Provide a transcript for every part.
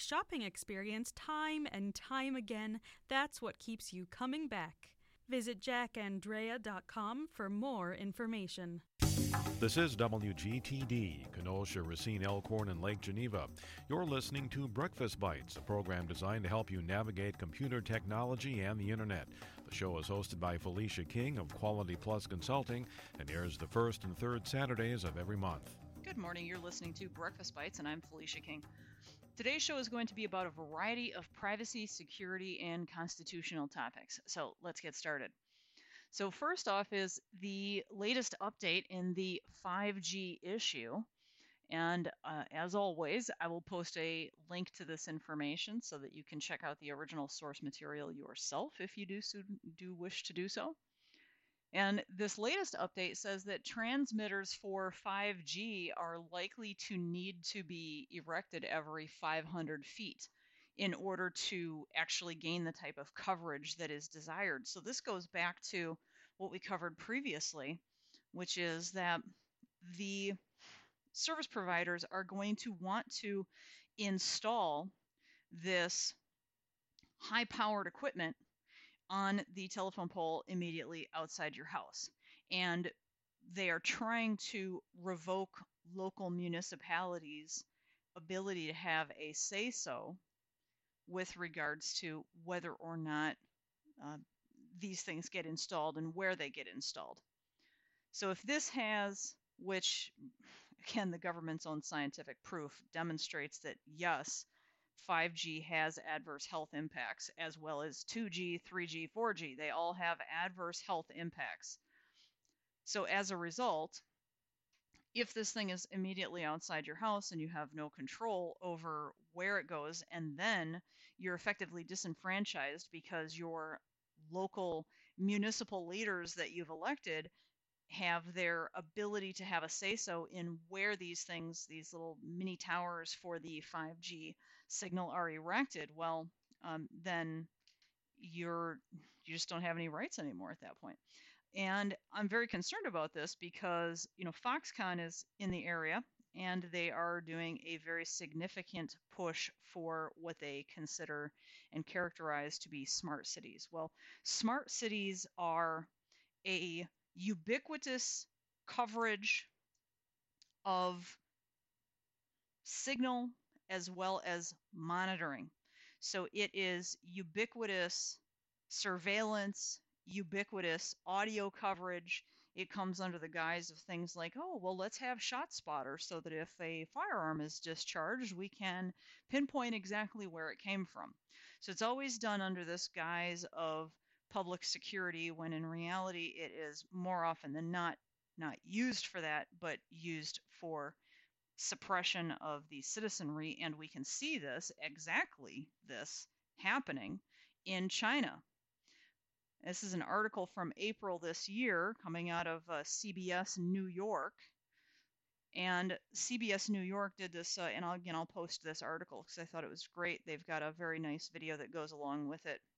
shopping experience time and time again, that's what keeps you coming back. Visit jackandrea.com for more information. This is WGTD, Kenosha, Racine, Elkhorn, and Lake Geneva. You're listening to Breakfast Bites, a program designed to help you navigate computer technology and the Internet. The show is hosted by Felicia King of Quality Plus Consulting and airs the first and third Saturdays of every month. Good morning. You're listening to Breakfast Bites, and I'm Felicia King. Today's show is going to be about a variety of privacy, security, and constitutional topics. So let's get started. So first off is the latest update in the 5G issue. And as always, I will post a link to this information so that you can check out the original source material yourself if you do wish to do so. And this latest update says that transmitters for 5G are likely to need to be erected every 500 feet in order to actually gain the type of coverage that is desired. So this goes back to what we covered previously, which is that the service providers are going to want to install this high-powered equipment on the telephone pole immediately outside your house. And they are trying to revoke local municipalities' ability to have a say-so with regards to whether or not these things get installed and where they get installed. So if this has, which again, the government's own scientific proof demonstrates that yes, 5G has adverse health impacts, as well as 2G, 3G, 4G. They all have adverse health impacts. So as a result, if this thing is immediately outside your house and you have no control over where it goes, and then you're effectively disenfranchised because your local municipal leaders that you've elected have their ability to have a say-so in where these things, these little mini towers for the 5G signal are erected, well, then you just don't have any rights anymore at that point. And I'm very concerned about this because, Foxconn is in the area and they are doing a very significant push for what they consider and characterize to be smart cities. Well, smart cities are a ubiquitous coverage of signal as well as monitoring. So it is ubiquitous surveillance, ubiquitous audio coverage. It comes under the guise of things like, oh, well, let's have ShotSpotter so that if a firearm is discharged, we can pinpoint exactly where it came from. So it's always done under this guise of public security, when in reality it is more often than not used for that, but used for suppression of the citizenry. And we can see exactly this happening in China. This is an article from April this year coming out of CBS New York. And CBS New York did this, and I'll post this article because I thought it was great. They've got a very nice video that goes along with it.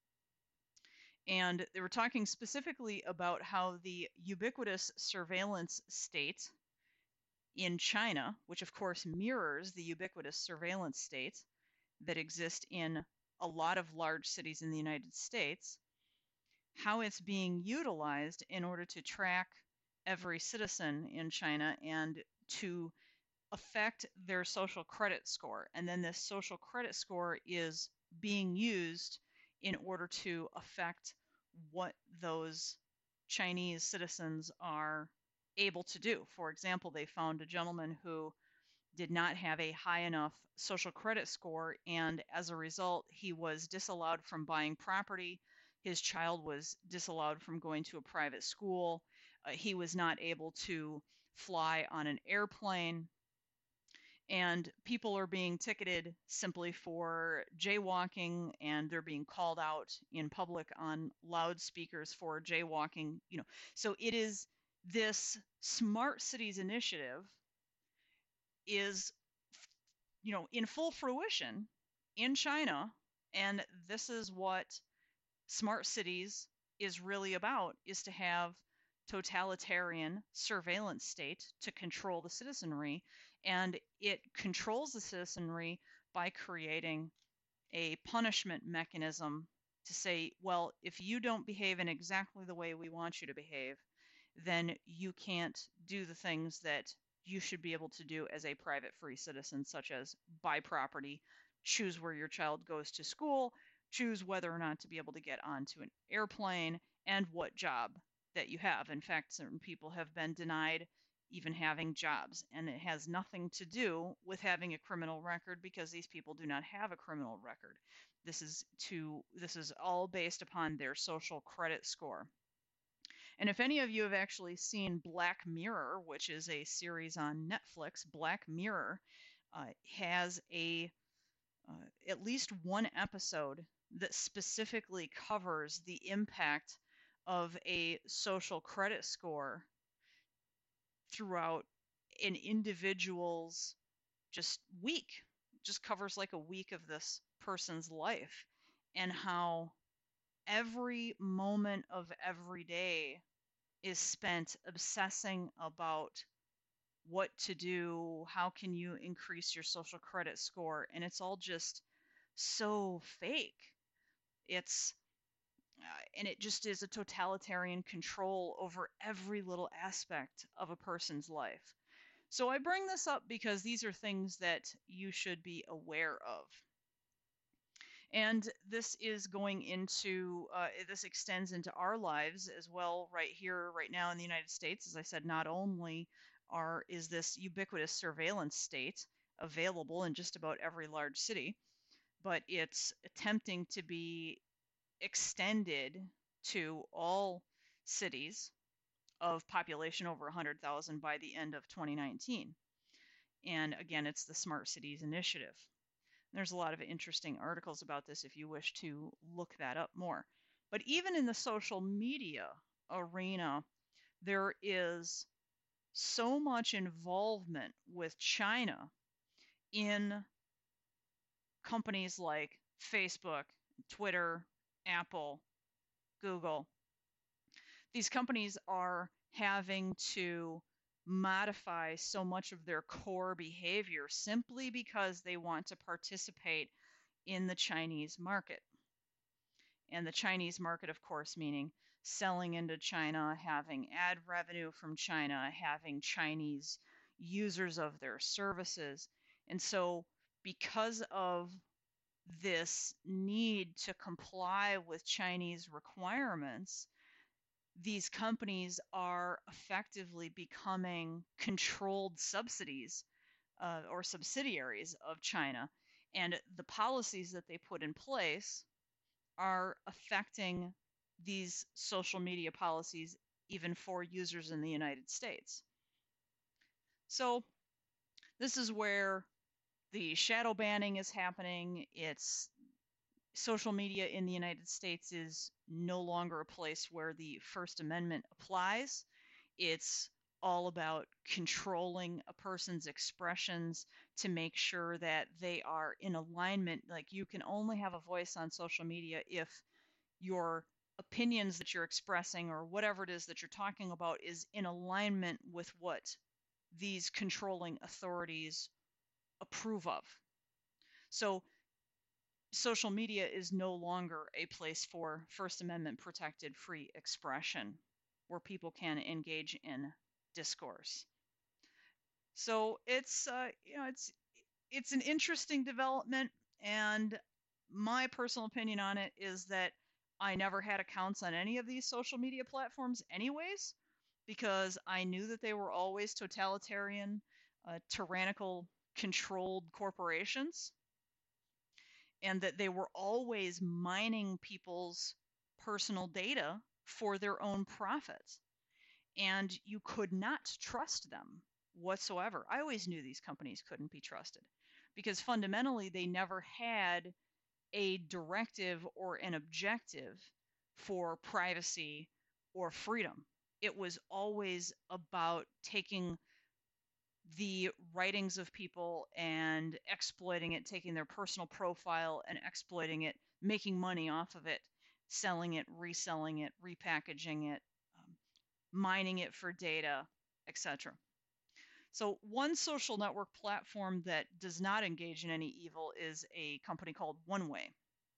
And they were talking specifically about how the ubiquitous surveillance state in China, which of course mirrors the ubiquitous surveillance state that exist in a lot of large cities in the United States, how it's being utilized in order to track every citizen in China and to affect their social credit score. And then this social credit score is being used in order to affect what those Chinese citizens are able to do. For example, they found a gentleman who did not have a high enough social credit score, and as a result, he was disallowed from buying property. His child was disallowed from going to a private school. He was not able to fly on an airplane. And people are being ticketed simply for jaywalking, and they're being called out in public on loudspeakers for jaywalking. So it is this Smart Cities initiative is, in full fruition in China, and this is what Smart Cities is really about, is to have totalitarian surveillance state to control the citizenry, and it controls the citizenry by creating a punishment mechanism to say, well, if you don't behave in exactly the way we want you to behave, then you can't do the things that you should be able to do as a private free citizen, such as buy property, choose where your child goes to school, choose whether or not to be able to get onto an airplane, and what job that you have. In fact, certain people have been denied even having jobs, and it has nothing to do with having a criminal record, because these people do not have a criminal record. This is all based upon their social credit score. And if any of you have actually seen Black Mirror, which is a series on Netflix, Black Mirror has at least one episode that specifically covers the impact of a social credit score throughout an individual's just week. Just covers like a week of this person's life, and how every moment of every day is spent obsessing about what to do, how can you increase your social credit score, and it's all just so fake. It's and it just is a totalitarian control over every little aspect of a person's life. So I bring this up because these are things that you should be aware of. And this is going into, this extends into our lives as well, right here, right now in the United States. As I said, not only is this ubiquitous surveillance state available in just about every large city, but it's attempting to be extended to all cities of population over 100,000 by the end of 2019. And again, it's the Smart Cities Initiative. There's a lot of interesting articles about this if you wish to look that up more. But even in the social media arena, there is so much involvement with China in companies like Facebook, Twitter, Apple, Google. These companies are having to modify so much of their core behavior simply because they want to participate in the Chinese market. And the Chinese market, of course, meaning selling into China, having ad revenue from China, having Chinese users of their services. And so, because of this need to comply with Chinese requirements, these companies are effectively becoming controlled subsidies or subsidiaries of China. And the policies that they put in place are affecting these social media policies even for users in the United States. So this is where the shadow banning is happening. It's social media in the United States is no longer a place where the First Amendment applies. It's all about controlling a person's expressions to make sure that they are in alignment. Like, you can only have a voice on social media if your opinions that you're expressing or whatever it is that you're talking about is in alignment with what these controlling authorities approve of. So social media is no longer a place for First Amendment protected free expression where people can engage in discourse. So it's it's an interesting development, and my personal opinion on it is that I never had accounts on any of these social media platforms anyways, because I knew that they were always totalitarian, tyrannical, controlled corporations, and that they were always mining people's personal data for their own profits. And you could not trust them whatsoever. I always knew these companies couldn't be trusted because fundamentally they never had a directive or an objective for privacy or freedom. It was always about taking the writings of people and exploiting it, taking their personal profile and exploiting it, making money off of it, selling it, reselling it, repackaging it, mining it for data, etc. So one social network platform that does not engage in any evil is a company called OneWay.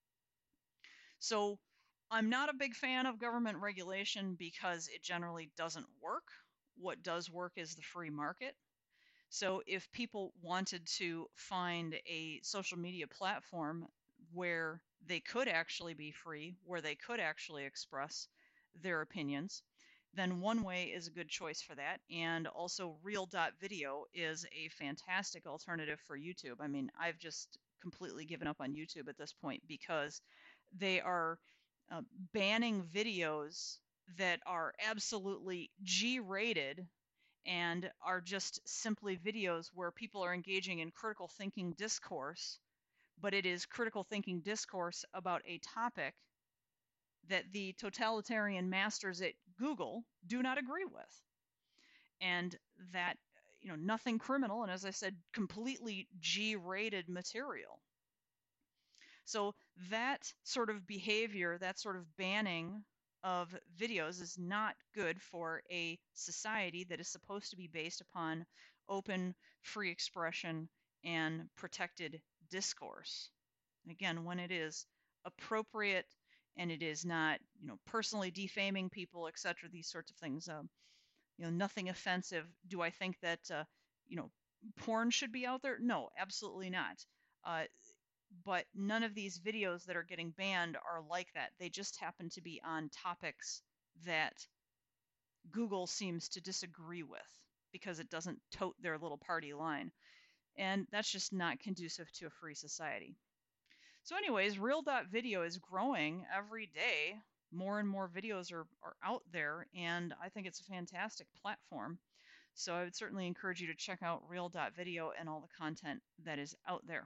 So I'm not a big fan of government regulation because it generally doesn't work. What does work is the free market. So if people wanted to find a social media platform where they could actually be free, where they could actually express their opinions, then OneWay is a good choice for that. And also Reel.video is a fantastic alternative for YouTube. I mean, I've just completely given up on YouTube at this point because they are banning videos that are absolutely G-rated and are just simply videos where people are engaging in critical thinking discourse, but it is critical thinking discourse about a topic that the totalitarian masters at Google do not agree with. And that, nothing criminal, and as I said, completely G-rated material. So that sort of behavior, that sort of banning of videos is not good for a society that is supposed to be based upon open, free expression and protected discourse. Again, when it is appropriate and it is not, personally defaming people, etc., these sorts of things, nothing offensive. Do I think that, porn should be out there? No, absolutely not. But none of these videos that are getting banned are like that. They just happen to be on topics that Google seems to disagree with because it doesn't tote their little party line. And that's just not conducive to a free society. So anyways, Reel.video is growing every day. More and more videos are out there, and I think it's a fantastic platform. So I would certainly encourage you to check out Reel.video and all the content that is out there.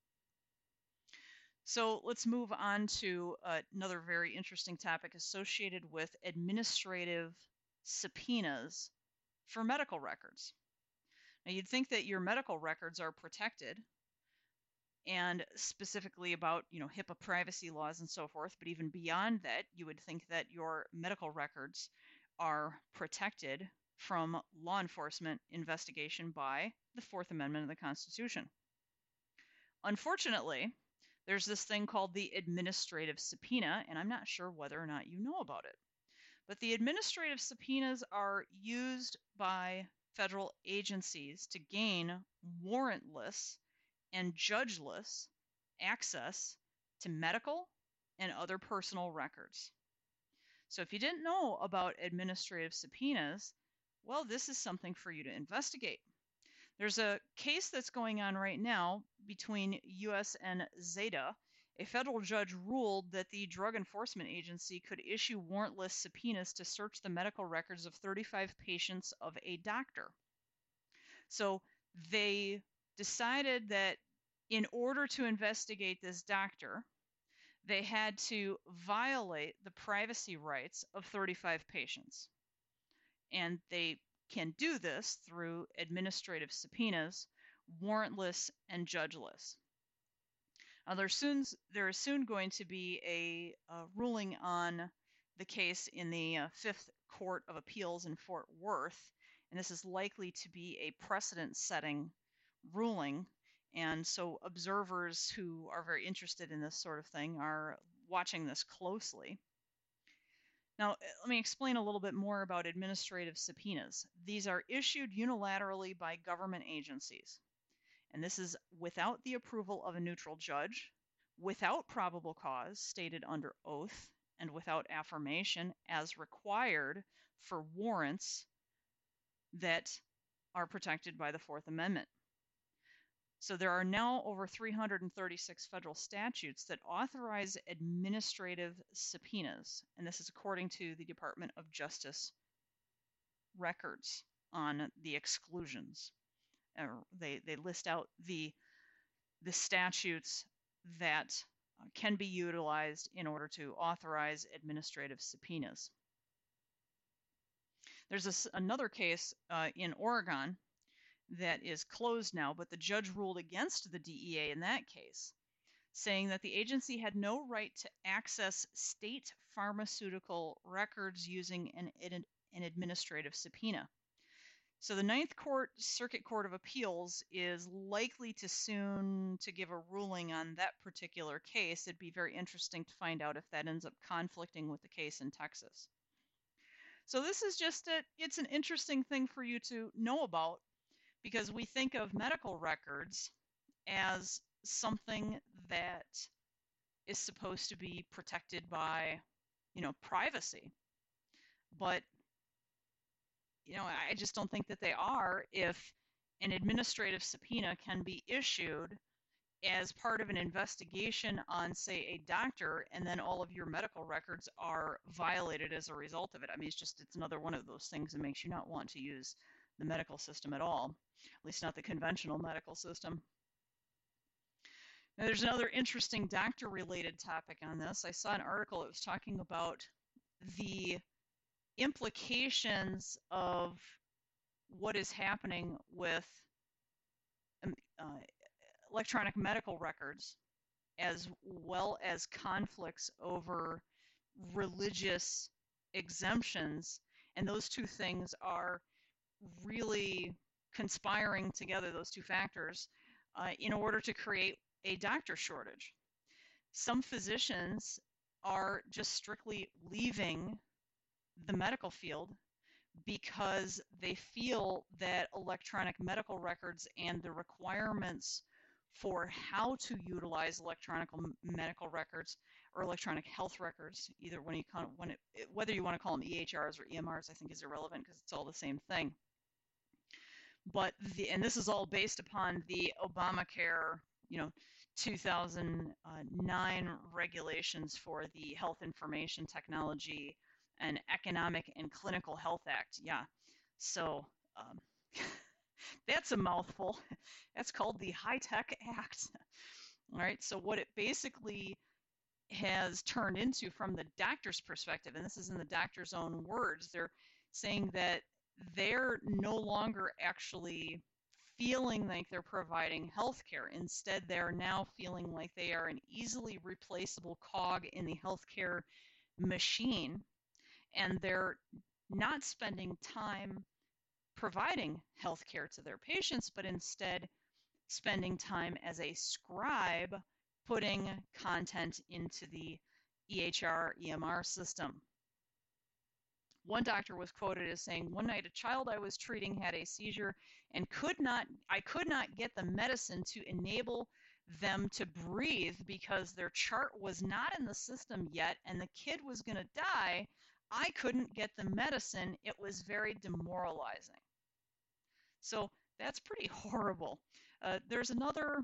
So let's move on to another very interesting topic associated with administrative subpoenas for medical records. Now, you'd think that your medical records are protected, and specifically about, HIPAA privacy laws and so forth, but even beyond that, you would think that your medical records are protected from law enforcement investigation by the Fourth Amendment of the Constitution. Unfortunately, there's this thing called the administrative subpoena, and I'm not sure whether or not you know about it. But the administrative subpoenas are used by federal agencies to gain warrantless and judgeless access to medical and other personal records. So if you didn't know about administrative subpoenas, well, this is something for you to investigate. There's a case that's going on right now between US and Zeta. A federal judge ruled that the Drug Enforcement Agency could issue warrantless subpoenas to search the medical records of 35 patients of a doctor. So they decided that in order to investigate this doctor, they had to violate the privacy rights of 35 patients. And they can do this through administrative subpoenas, warrantless and judgeless. There is soon going to be a ruling on the case in the Fifth Court of Appeals in Fort Worth, and this is likely to be a precedent-setting ruling, and so observers who are very interested in this sort of thing are watching this closely. Now, let me explain a little bit more about administrative subpoenas. These are issued unilaterally by government agencies, and this is without the approval of a neutral judge, without probable cause stated under oath, and without affirmation as required for warrants that are protected by the Fourth Amendment. So there are now over 336 federal statutes that authorize administrative subpoenas, and this is according to the Department of Justice records on the exclusions. They list out the statutes that can be utilized in order to authorize administrative subpoenas. There's another case in Oregon that is closed now, but the judge ruled against the DEA in that case, saying that the agency had no right to access state pharmaceutical records using an administrative subpoena. So the Ninth Circuit Court of Appeals is likely to soon to give a ruling on that particular case. It'd be very interesting to find out if that ends up conflicting with the case in Texas. So this is just it's an interesting thing for you to know about, because we think of medical records as something that is supposed to be protected by, privacy. But I just don't think that they are if an administrative subpoena can be issued as part of an investigation on, say, a doctor, and then all of your medical records are violated as a result of it. I mean, it's another one of those things that makes you not want to use the medical system at all, at least not the conventional medical system. Now, there's another interesting doctor-related topic on this. I saw an article that was talking about the implications of what is happening with electronic medical records, as well as conflicts over religious exemptions. And those two things are really conspiring together, those two factors, in order to create a doctor shortage. Some physicians are just strictly leaving the medical field because they feel that electronic medical records and the requirements for how to utilize electronic medical records or electronic health records, either whether you want to call them EHRs or EMRs, I think is irrelevant because it's all the same thing. But and this is all based upon the Obamacare, 2009 regulations for the Health Information Technology and Economic and Clinical Health Act. Yeah, so that's a mouthful. That's called the HITECH Act. All right, so what it basically has turned into from the doctor's perspective, and this is in the doctor's own words, they're saying that they're no longer actually feeling like they're providing health care. Instead, they're now feeling like they are an easily replaceable cog in the healthcare machine, and they're not spending time providing health care to their patients, but instead spending time as a scribe putting content into the EHR, EMR system. One doctor was quoted as saying, "One night a child I was treating had a seizure and I could not get the medicine to enable them to breathe because their chart was not in the system yet and the kid was going to die. I couldn't get the medicine. It was very demoralizing." So that's pretty horrible. There's another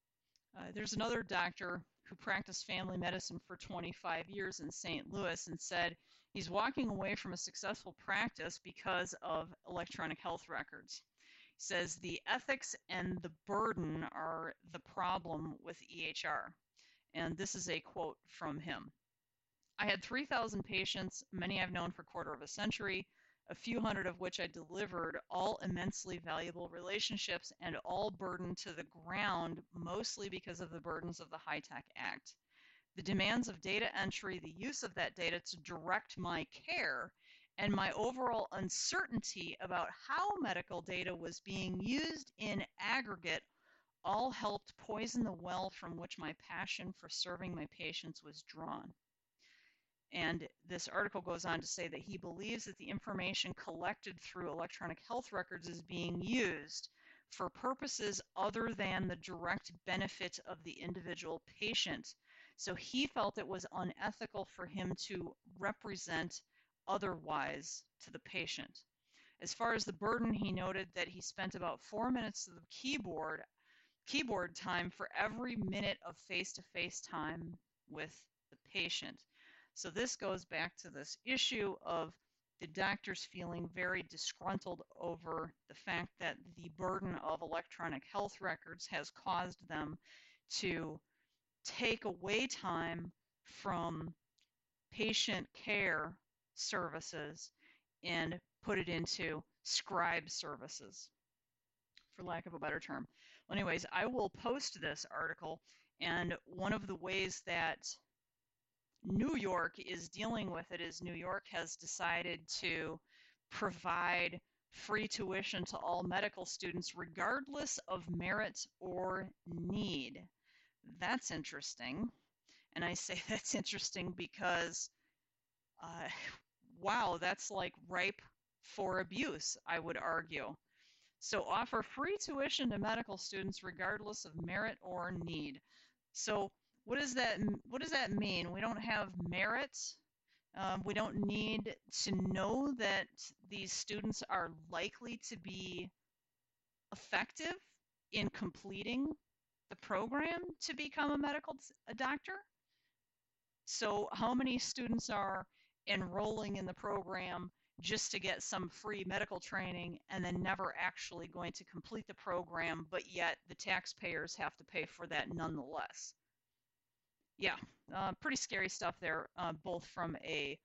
doctor who practiced family medicine for 25 years in St. Louis and said he's walking away from a successful practice because of electronic health records. He says the ethics and the burden are the problem with EHR. And this is a quote from him. "I had 3,000 patients, many I've known for a quarter of a century, a few hundred of which I delivered, all immensely valuable relationships and all burdened to the ground, mostly because of the burdens of the HITECH Act. The demands of data entry, the use of that data to direct my care, and my overall uncertainty about how medical data was being used in aggregate all helped poison the well from which my passion for serving my patients was drawn." And this article goes on to say that he believes that the information collected through electronic health records is being used for purposes other than the direct benefit of the individual patient. So he felt it was unethical for him to represent otherwise to the patient. As far as the burden, he noted that he spent about 4 minutes of the keyboard time for every minute of face-to-face time with the patient. So this goes back to this issue of the doctors feeling very disgruntled over the fact that the burden of electronic health records has caused them to take away time from patient care services and put it into scribe services, for lack of a better term. Well, anyways, I will post this article, and one of the ways that New York is dealing with it is New York has decided to provide free tuition to all medical students, regardless of merit or need. That's interesting. And I say that's interesting because, uh, wow, that's like ripe for abuse, I would argue. So offer free tuition to medical students regardless of merit or need. So what does that mean? We don't have merit. We don't need to know that these students are likely to be effective in completing the program to become a doctor. So how many students are enrolling in the program just to get some free medical training and then never actually going to complete the program, but yet the taxpayers have to pay for that nonetheless? Yeah, pretty scary stuff there, both from a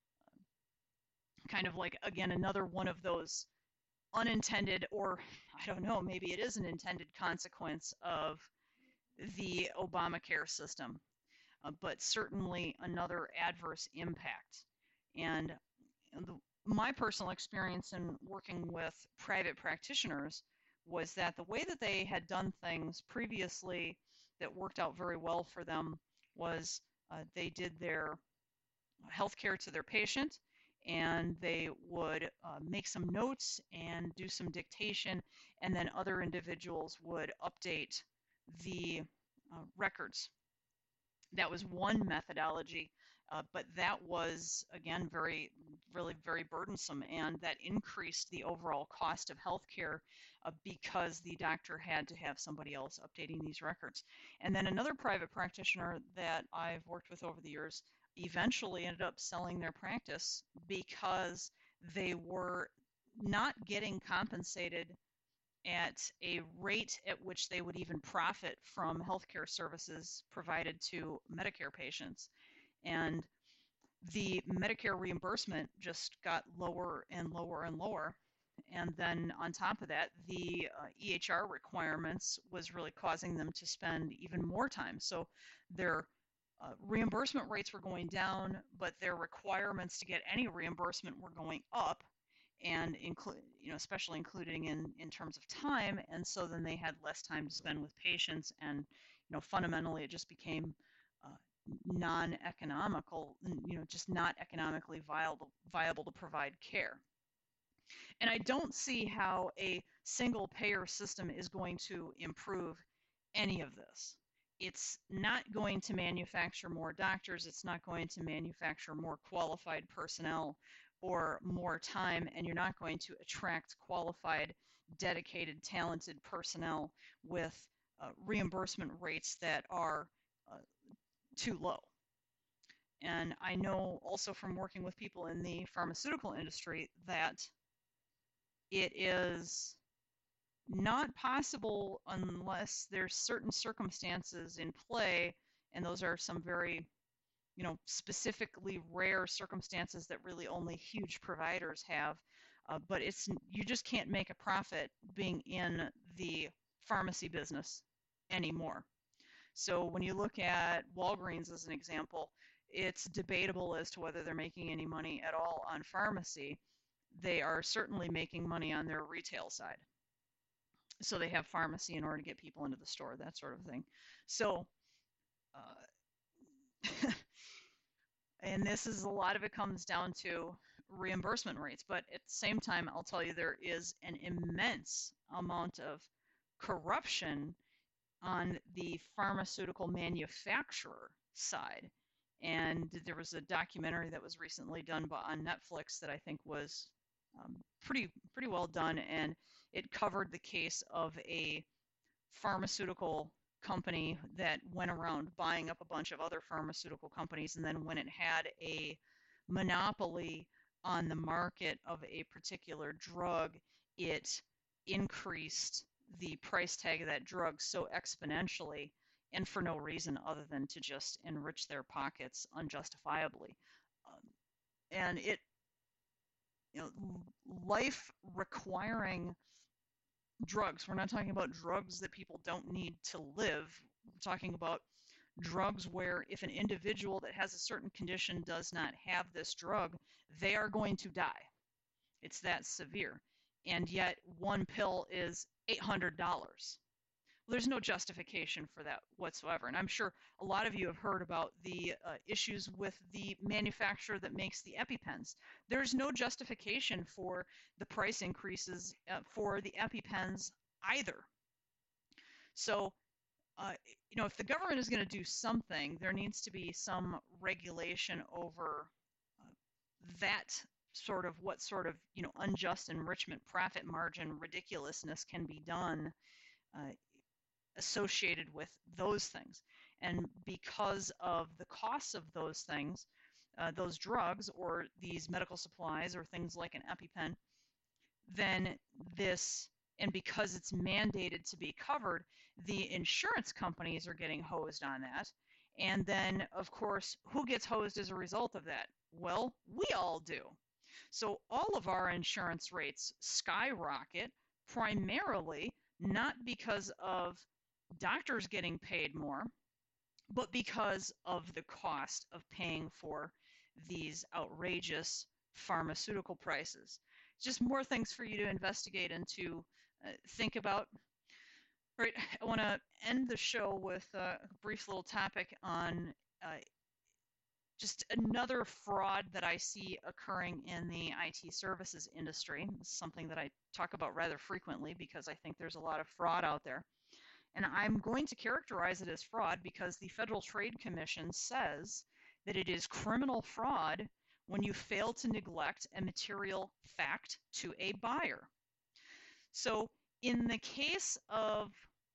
kind of like, again, another one of those unintended, or I don't know, maybe it is an intended consequence of the Obamacare system, but certainly another adverse impact. And my personal experience in working with private practitioners was that the way that they had done things previously that worked out very well for them was they did their health care to their patient, and they would make some notes and do some dictation, and then other individuals would update the records. That was one methodology, but that was, again, really very burdensome, and that increased the overall cost of healthcare because the doctor had to have somebody else updating these records. And then another private practitioner that I've worked with over the years eventually ended up selling their practice because they were not getting compensated at a rate at which they would even profit from healthcare services provided to Medicare patients. And the Medicare reimbursement just got lower and lower and lower. And then on top of that, the EHR requirements was really causing them to spend even more time. So their reimbursement rates were going down, but their requirements to get any reimbursement were going up, and especially including in terms of time. And so then they had less time to spend with patients, and fundamentally it just became non-economical, just not economically viable to provide care. And I don't see how a single payer system is going to improve any of this. It's not going to manufacture more doctors. It's not going to manufacture more qualified personnel or more time, and you're not going to attract qualified, dedicated, talented personnel with reimbursement rates that are too low. And I know also from working with people in the pharmaceutical industry that it is not possible unless there's certain circumstances in play, and those are some very specifically rare circumstances that really only huge providers have, but you just can't make a profit being in the pharmacy business anymore. So when you look at Walgreens as an example, it's debatable as to whether they're making any money at all on pharmacy. They are certainly making money on their retail side. So they have pharmacy in order to get people into the store, that sort of thing. So, and this is, a lot of it comes down to reimbursement rates. But at the same time, I'll tell you, there is an immense amount of corruption on the pharmaceutical manufacturer side. And there was a documentary that was recently done on Netflix that I think was pretty well done, and it covered the case of a pharmaceutical company that went around buying up a bunch of other pharmaceutical companies, and then when it had a monopoly on the market of a particular drug, it increased the price tag of that drug so exponentially, and for no reason other than to just enrich their pockets unjustifiably. And it, life requiring drugs. We're not talking about drugs that people don't need to live. We're talking about drugs where if an individual that has a certain condition does not have this drug, they are going to die. It's that severe. and yet one pill is $800. There's no justification for that whatsoever. And I'm sure a lot of you have heard about the issues with the manufacturer that makes the EpiPens. There's no justification for the price increases for the EpiPens either. So, if the government is going to do something, there needs to be some regulation over that sort of what sort of, unjust enrichment, profit margin, ridiculousness can be done associated with those things. And because of the costs of those things, those drugs or these medical supplies or things like an EpiPen, then and because it's mandated to be covered, the insurance companies are getting hosed on that. And then, of course, who gets hosed as a result of that? Well, we all do. So all of our insurance rates skyrocket, primarily not because of doctors getting paid more, but because of the cost of paying for these outrageous pharmaceutical prices. Just more things for you to investigate and to think about. Right, I want to end the show with a brief little topic on just another fraud that I see occurring in the IT services industry. This is something that I talk about rather frequently because I think there's a lot of fraud out there. And I'm going to characterize it as fraud because the Federal Trade Commission says that it is criminal fraud when you fail to neglect a material fact to a buyer. So in the case of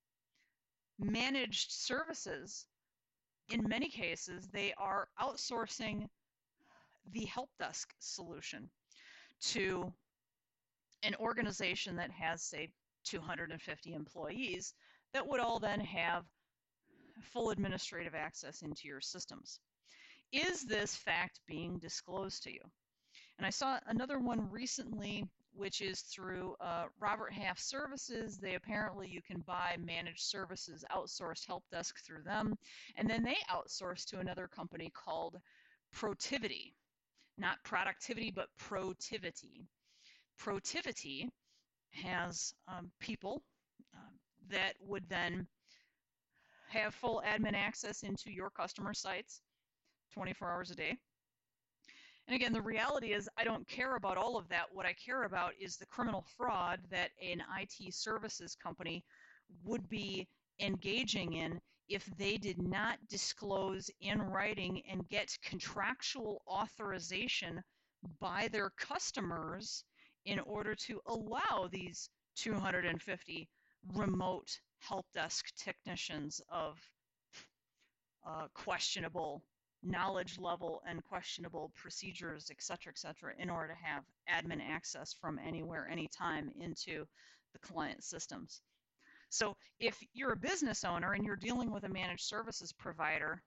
managed services, in many cases, they are outsourcing the help desk solution to an organization that has, say, 250 employees that would all then have full administrative access into your systems. Is this fact being disclosed to you? And I saw another one recently, which is through Robert Half Services. They apparently, you can buy managed services, outsourced help desk through them, and then they outsource to another company called Protiviti. Not productivity, but Protiviti. Protiviti has people that would then have full admin access into your customer sites 24 hours a day. And again, the reality is I don't care about all of that. What I care about is the criminal fraud that an IT services company would be engaging in if they did not disclose in writing and get contractual authorization by their customers in order to allow these 250 remote help desk technicians of questionable knowledge level and questionable procedures, et cetera, in order to have admin access from anywhere, anytime into the client systems. So if you're a business owner and you're dealing with a managed services provider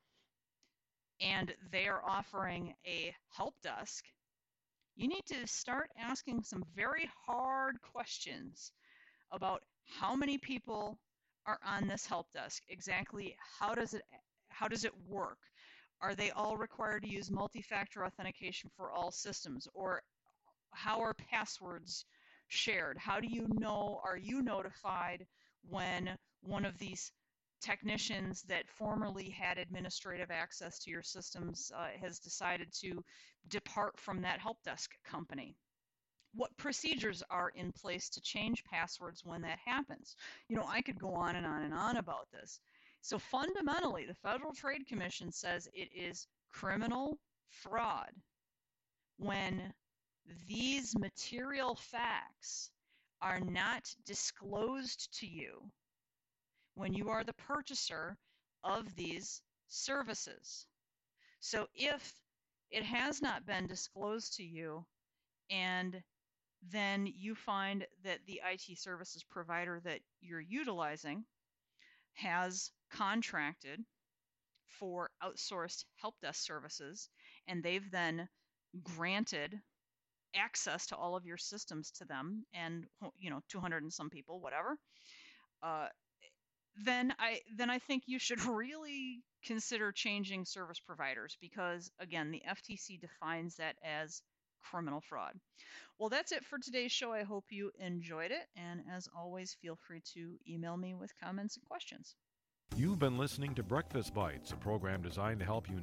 and they are offering a help desk, you need to start asking some very hard questions about how many people are on this help desk, exactly how does it work? Are they all required to use multi-factor authentication for all systems? Or how are passwords shared? How do you know, are you notified when one of these technicians that formerly had administrative access to your systems has decided to depart from that help desk company? What procedures are in place to change passwords when that happens? I could go on and on and on about this. So fundamentally, the Federal Trade Commission says it is criminal fraud when these material facts are not disclosed to you when you are the purchaser of these services. So if it has not been disclosed to you and then you find that the IT services provider that you're utilizing has contracted for outsourced help desk services, and they've then granted access to all of your systems to them, and 200 and some people, whatever, then I think you should really consider changing service providers, because again, the FTC defines that as criminal fraud. Well, that's it for today's show. I hope you enjoyed it. And as always, feel free to email me with comments and questions. You've been listening to Breakfast Bites, a program designed to help you